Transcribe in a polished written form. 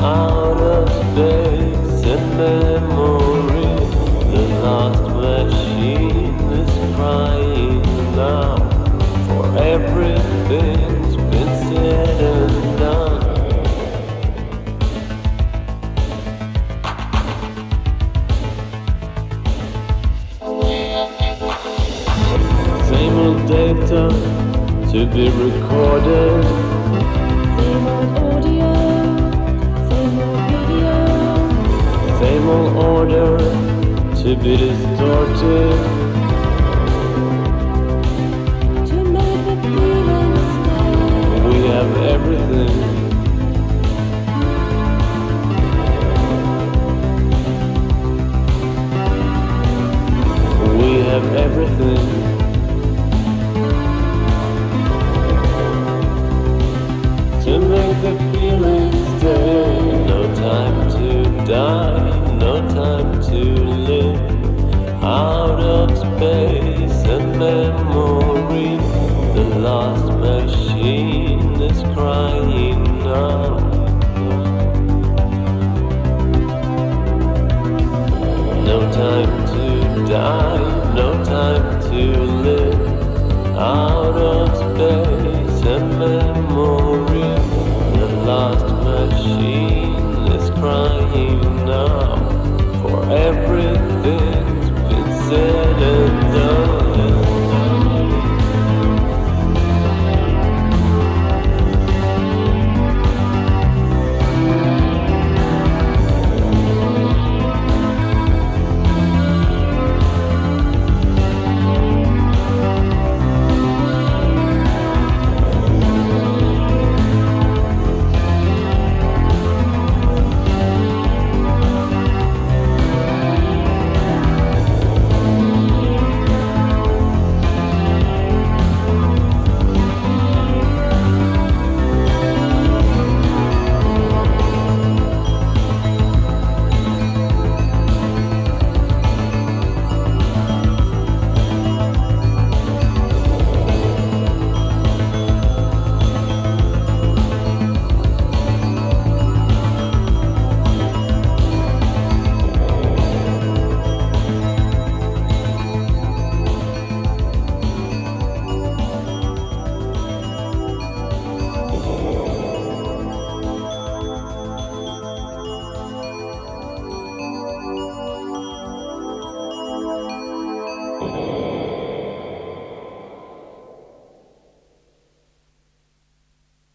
out of space and memory. The lost machine is crying now, for everything's been said and done. Same old data to be recorded. Same old audio, same old video. Same old order to be distorted. To make the feeling stay. We have everything. We have everything. To make the feeling stay. No time to die, no time to live. Out of space and memory, the lost machine is crying now. No time to die, no time to live. Out of space and memory, the lost machine is crying now, for everything's been said and done.